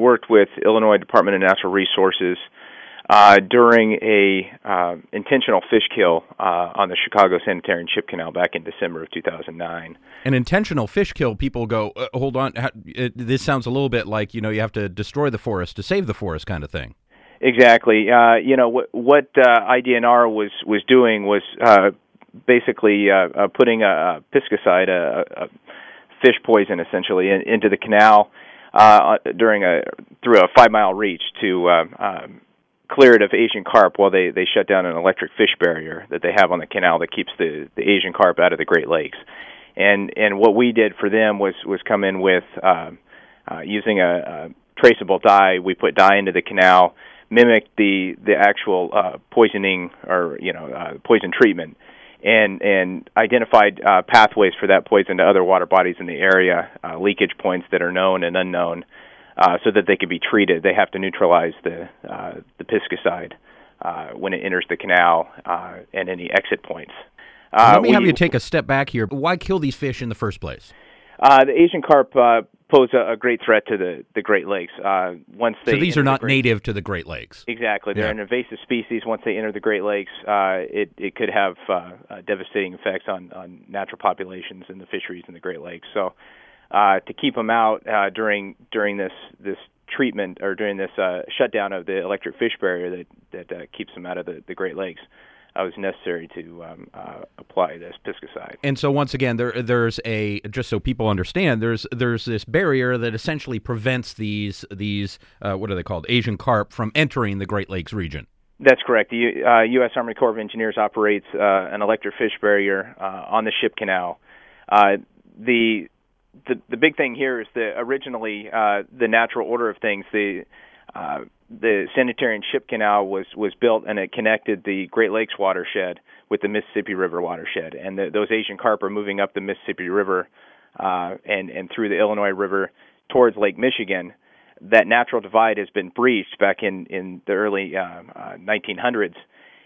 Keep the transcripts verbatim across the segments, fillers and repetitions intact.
worked with Illinois Department of Natural Resources uh, during a uh, intentional fish kill uh, on the Chicago Sanitary and Ship Canal back in December of two thousand nine. An intentional fish kill, people go, uh, hold on, ha- it, this sounds a little bit like, you know, you have to destroy the forest to save the forest kind of thing. Exactly. Uh, you know, what, what uh, I D N R was, was doing was uh, basically uh, uh, putting a, a piscicide, a, a fish poison essentially, in, into the canal uh, during a through a five-mile reach to uh, um, clear it of Asian carp while they, they shut down an electric fish barrier that they have on the canal that keeps the, the Asian carp out of the Great Lakes. And and what we did for them was, was come in with uh, uh, using a, a traceable dye. We put dye into the canal, mimicked the the actual uh, poisoning or you know uh, poison treatment, and and identified uh, pathways for that poison to other water bodies in the area, uh, leakage points that are known and unknown, uh, so that they could be treated. They have to neutralize the uh, the piscicide uh, when it enters the canal uh, and any exit points. Uh, Let me we, have you take a step back here. Why kill these fish in the first place? Uh, the Asian carp uh, pose a, a great threat to the, the Great Lakes. Uh, once they so these are not the Great... native to the Great Lakes. Exactly. They're yeah. an invasive species. Once they enter the Great Lakes, uh, it, it could have uh, uh, devastating effects on, on natural populations and the fisheries in the Great Lakes. So uh, to keep them out uh, during during this, this treatment or during this uh, shutdown of the electric fish barrier that, that uh, keeps them out of the, the Great Lakes, Uh, it was necessary to um, uh, apply this piscicide. And so once again, there there's a just so people understand, there's there's this barrier that essentially prevents these these uh, what are they called, Asian carp from entering the Great Lakes region. That's correct. The U, uh, U S Army Corps of Engineers operates uh, an electric fish barrier uh, on the Ship Canal. Uh, the, the the big thing here is that originally uh, the natural order of things, the uh, the Sanitary and Ship Canal was, was built and it connected the Great Lakes watershed with the Mississippi River watershed. And the, those Asian carp are moving up the Mississippi River uh, and, and through the Illinois River towards Lake Michigan. That natural divide has been breached back in, in the early uh, uh, nineteen hundreds,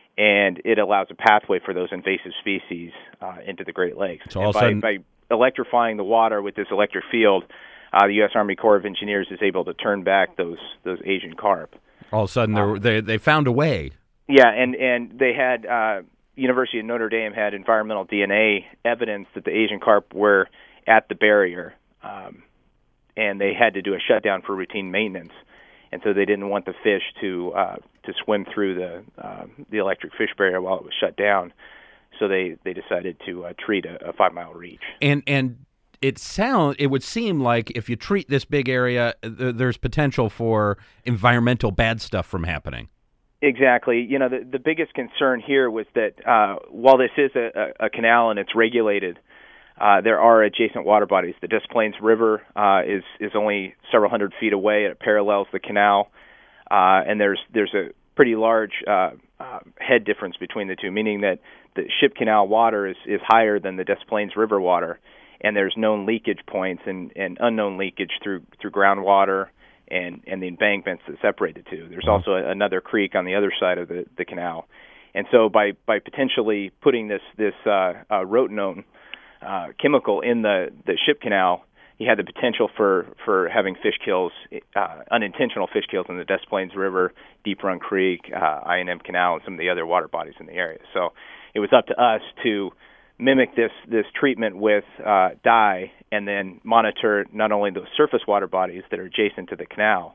and it allows a pathway for those invasive species uh, into the Great Lakes. So all and by, sudden... by electrifying the water with this electric field, Uh, the U S Army Corps of Engineers is able to turn back those those Asian carp. All of a sudden, um, they they found a way. Yeah, and and they had uh, University of Notre Dame had environmental D N A evidence that the Asian carp were at the barrier, um, and they had to do a shutdown for routine maintenance, and so they didn't want the fish to uh, to swim through the uh, the electric fish barrier while it was shut down. So they, they decided to uh, treat a, a five mile reach. And and. It sound it would seem like if you treat this big area, th- there's potential for environmental bad stuff from happening. Exactly. You know, the the biggest concern here was that uh, while this is a, a, a canal and it's regulated, uh, there are adjacent water bodies. The Des Plaines River uh, is is only several hundred feet away. It parallels the canal, uh, and there's there's a pretty large uh, uh, head difference between the two, meaning that the Ship Canal water is, is higher than the Des Plaines River water. And there's known leakage points and, and unknown leakage through through groundwater and, and the embankments that separate the two. There's also a, another creek on the other side of the, the canal. And so by, by potentially putting this, this uh, uh, rotenone uh, chemical in the, the Ship Canal, you had the potential for, for having fish kills, uh, unintentional fish kills in the Des Plaines River, Deep Run Creek, uh, I and M Canal, and some of the other water bodies in the area. So it was up to us to mimic this this treatment with uh, dye and then monitor not only those surface water bodies that are adjacent to the canal,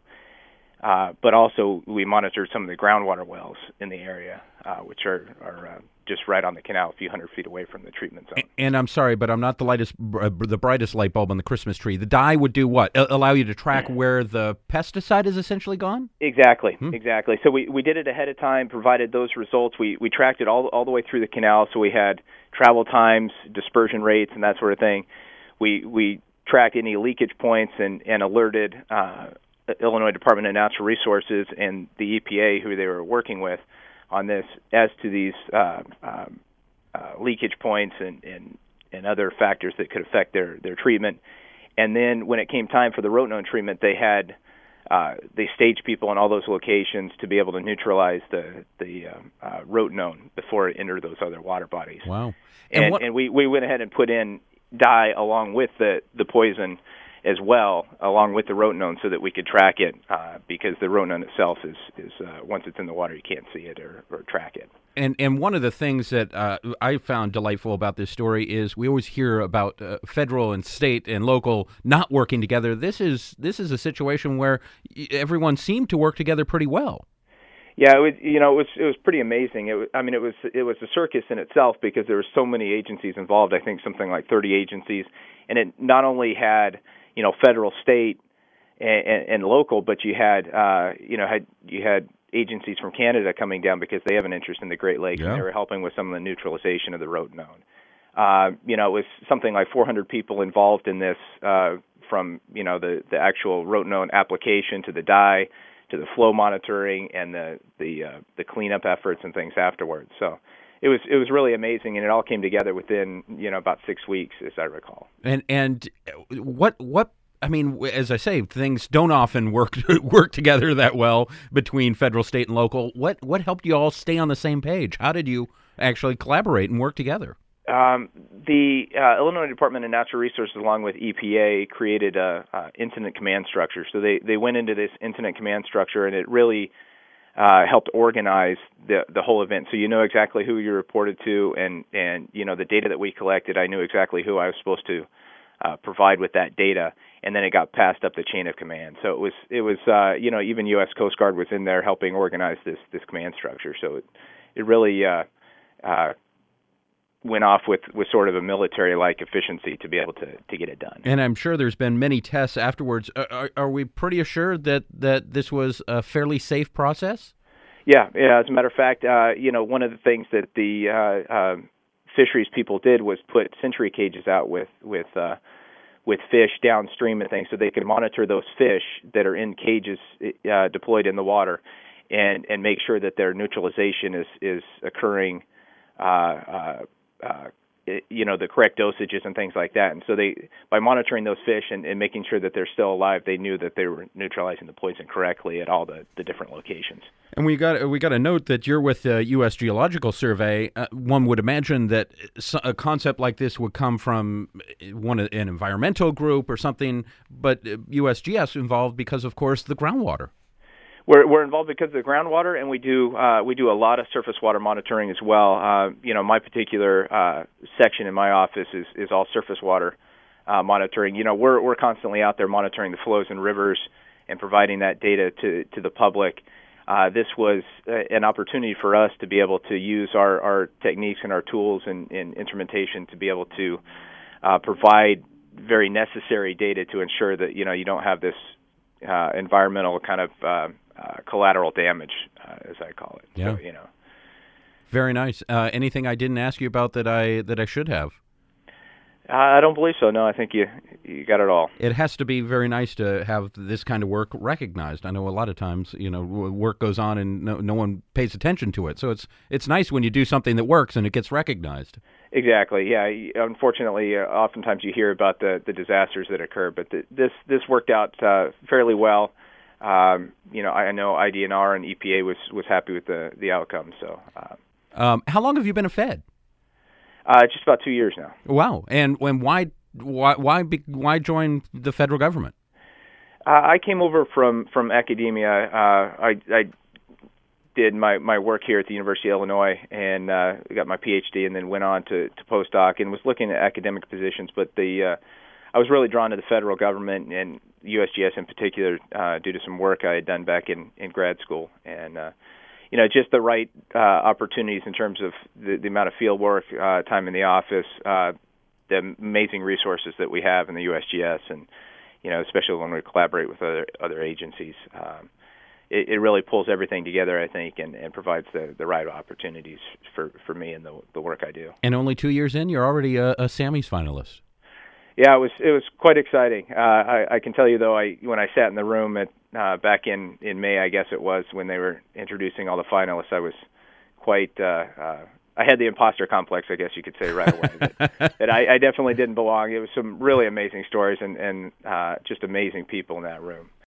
uh, but also we monitored some of the groundwater wells in the area, uh, which are, are uh, just right on the canal, a few hundred feet away from the treatment zone. And I'm sorry, but I'm not the lightest, uh, the brightest light bulb on the Christmas tree. The dye would do what? A- allow you to track where the pesticide is essentially gone? Exactly, hmm. exactly. So we, we did it ahead of time, provided those results. We we tracked it all all the way through the canal, so we had travel times, dispersion rates, and that sort of thing. We we tracked any leakage points and, and alerted uh, Illinois Department of Natural Resources and the E P A, who they were working with, on this as to these uh, um, uh, leakage points and, and, and other factors that could affect their, their treatment. And then when it came time for the rotenone treatment, they had uh, they staged people in all those locations to be able to neutralize the the um, uh, rotenone before it entered those other water bodies. Wow! And, and, what... and we, we went ahead and put in dye along with the, the poison, as well, along with the rotenone, so that we could track it, uh, because the rotenone itself is, is uh, once it's in the water, you can't see it or, or track it. And and one of the things that uh, I found delightful about this story is we always hear about uh, federal and state and local not working together. This is this is a situation where everyone seemed to work together pretty well. Yeah, it was, you know, it was it was pretty amazing. It was, I mean, it was it was a circus in itself because there were so many agencies involved. I think something like thirty agencies, and it not only had, you know, federal, state, and, and, and local, but you had uh, you know had you had agencies from Canada coming down because they have an interest in the Great Lakes, yeah. and they were helping with some of the neutralization of the rotenone. Uh, you know, it was something like four hundred people involved in this, uh, from, you know, the, the actual rotenone application to the dye, to the flow monitoring and the the uh, the cleanup efforts and things afterwards. So it was it was really amazing, and it all came together within, you know, about six weeks, as I recall. And and what what I mean, as I say, things don't often work work together that well between federal, state, and local. What what helped you all stay on the same page? How did you actually collaborate and work together? Um, the uh, Illinois Department of Natural Resources, along with E P A, created a, a incident command structure. So they, they went into this incident command structure, and it really uh, helped organize the the whole event. So you know exactly who you reported to, and and you know the data that we collected. I knew exactly who I was supposed to uh, provide with that data, and then it got passed up the chain of command. So it was it was uh, you know even U S Coast Guard was in there helping organize this this command structure. So it it really uh, uh, went off with, with sort of a military-like efficiency to be able to, to get it done. And I'm sure there's been many tests afterwards. Are, are we pretty assured that, that this was a fairly safe process? Yeah, yeah. As a matter of fact, uh, you know, one of the things that the uh, uh, fisheries people did was put century cages out with with uh, with fish downstream and things, so they could monitor those fish that are in cages uh, deployed in the water, and and make sure that their neutralization is is occurring. Uh, uh, Uh, it, you know, the correct dosages and things like that. And so they, by monitoring those fish and, and making sure that they're still alive, they knew that they were neutralizing the poison correctly at all the, the different locations. And we got we got to note that you're with the U S Geological Survey. Uh, one would imagine that a concept like this would come from one an environmental group or something, but U S G S involved because, of course, the groundwater. We're we're involved because of the groundwater, and we do uh, we do a lot of surface water monitoring as well. Uh, you know, my particular uh, section in my office is, is all surface water uh, monitoring. You know, we're we're constantly out there monitoring the flows in rivers and providing that data to to the public. Uh, this was uh, an opportunity for us to be able to use our, our techniques and our tools and, and instrumentation to be able to uh, provide very necessary data to ensure that, you know, you don't have this uh, environmental kind of uh, Uh, collateral damage, uh, as I call it. Yeah. So, you know. Very nice. Uh, anything I didn't ask you about that I that I should have? Uh, I don't believe so. No, I think you you got it all. It has to be very nice to have this kind of work recognized. I know a lot of times, you know, work goes on and no, no one pays attention to it. So it's it's nice when you do something that works and it gets recognized. Exactly. Yeah. Unfortunately, uh, oftentimes you hear about the, the disasters that occur, but the, this this worked out uh, fairly well. Um, you know, I know I D N R and E P A was, was happy with the, the outcome. So, uh, um, how long have you been a Fed? Uh, just about two years now. Wow, and when why why why be, why join the federal government? Uh, I came over from from academia. Uh, I, I did my, my work here at the University of Illinois and uh, got my P H D, and then went on to, to postdoc and was looking at academic positions, but the uh, I was really drawn to the federal government and U S G S in particular uh, due to some work I had done back in, in grad school. And, uh, you know, just the right uh, opportunities in terms of the, the amount of field work, uh, time in the office, uh, the amazing resources that we have in the U S G S, and, you know, especially when we collaborate with other other agencies. Um, it, it really pulls everything together, I think, and, and provides the, the right opportunities for, for me and the, the work I do. And only two years in, you're already a, a Sammy's finalist. Yeah, it was it was quite exciting. Uh, I, I can tell you though, I when I sat in the room at uh, back in, in May, I guess it was, when they were introducing all the finalists, I was quite. Uh, uh, I had the imposter complex, I guess you could say, right away. that that I, I definitely didn't belong. It was some really amazing stories and and uh, just amazing people in that room.